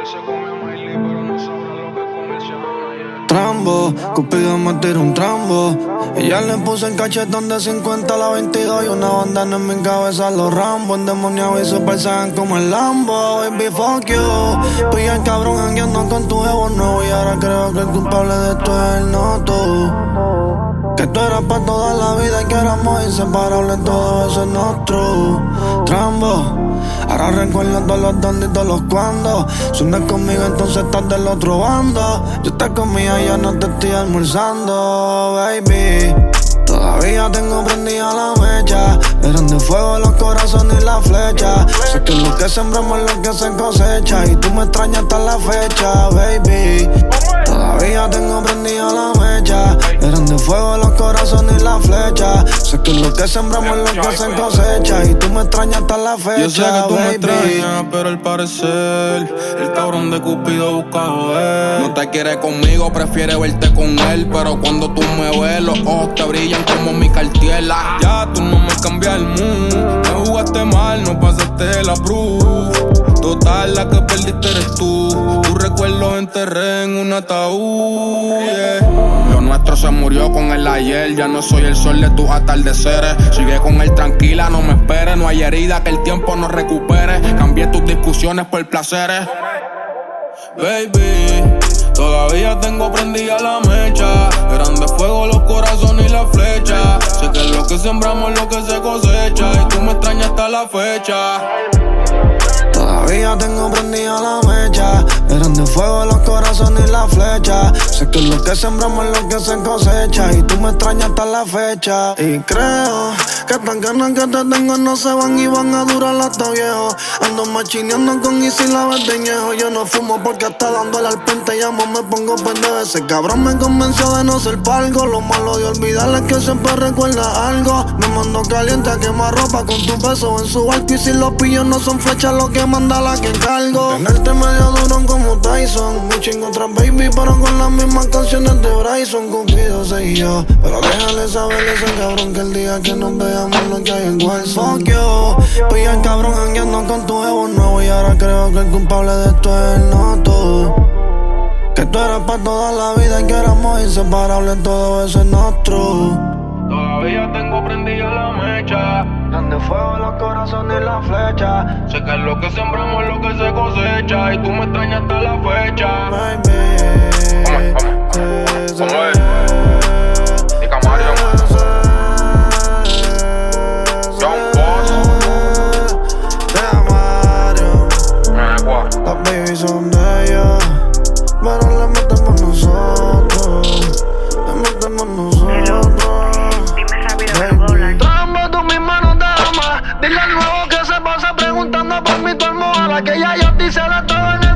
se come Miley, pero no sabrá lo que comerciana, yeah. Trambo, Cupido me tiró un trambo. Y ya le puse el cachetón de 50 a la 22 y una bandana en mi cabeza los Rambos. Endemoniado y se perseguan como el Lambo. Baby, fuck you. Pilla el cabrón jangueando con tu jevo nuevo. Y ahora creo que el culpable de esto es él, no tú. Que tú eras pa' toda la vida y que éramos inseparables, todo eso es nuestro. Trambo, ahora recuerdo todos los dónde y todos los cuando. Si no es conmigo, entonces estás del otro bando. Yo te comía, ya no te estoy almorzando, baby. Todavía tengo prendida la mecha. Eran de fuego los corazones y la flecha. Sé que lo que sembramos es lo que se cosecha. Y tú me extrañas hasta la fecha, baby. Todavía tengo prendida la mecha. Eran de fuego los corazones y la flecha. Sé que lo que sembramos es lo que se cosecha. Y tú me extrañas hasta la fecha, yo sé que tú baby. me extrañas, pero al parecer el cabrón de Cupido busca joder. No te quiere conmigo, prefiere verte con él. Pero cuando tú me ves, los ojos te brillan como mi cartiela. Ya tú no me cambias el mood. Me jugaste mal, no pasaste la proof. Total, la que perdiste eres tú. Tu recuerdo enterré en un ataúd, yeah. Lo nuestro se murió con el ayer. Ya no soy el sol de tus atardeceres. Sigue con él tranquila, no me esperes. No hay herida que el tiempo no recupere. Cambié tus discusiones por placeres. Baby, todavía tengo prendida la mecha. Eran de fuego los corazones y la flecha. Sé que lo que sembramos es lo que se cosecha. Y tú me extrañas hasta la fecha. Todavía tengo prendida la mecha. Eran de fuego los corazones y la flecha. Sé que lo que sembramos es lo que se cosecha. Y tú me extrañas hasta la fecha. Y creo que estas ganas que te tengo no se van y van a durar hasta viejo. Ando machineando con Easy la verdeñejo. Yo no fumo porque hasta dándole al pente llamo me pongo pendejo. Ese cabrón me convenció de no ser palgo. Lo malo de olvidar es que siempre recuerda algo. Me mando caliente a quemar ropa con tu beso en su barco. Y si los pillos no son flechas, lo que manda la que cargo. Tenerte medio duro como Tyson. Mi chingo otra baby, pero con las mismas canciones de Bryson. Cupido soy yo, pero déjale saber a ese cabrón que el día que nos veamos lo que hay en Wilson. Fuck you, pilla el cabrón jangueando con tu jevo nuevo. Y ahora creo que el culpable de esto es él, no tú. Que tú eras pa' toda la vida y que éramos inseparables, todo eso es nuestro. Todavía tengo prendida la mecha. Eran de fuego los corazones y la flecha. Sé que lo que sembramos es lo que se cosecha. Y tú me extrañas hasta la fecha. Baby, ¿Cómo es? Y Camario, John Boss, Camario. Las baby son de ellos, pero le metemos nosotros. Le metemos nosotros. Dime rápido que no puedo hablar. Trambo, tú misma no te amas. Dile al nuevo que se pasa preguntando por mi tu almohada. Que ya yo te hice de todo en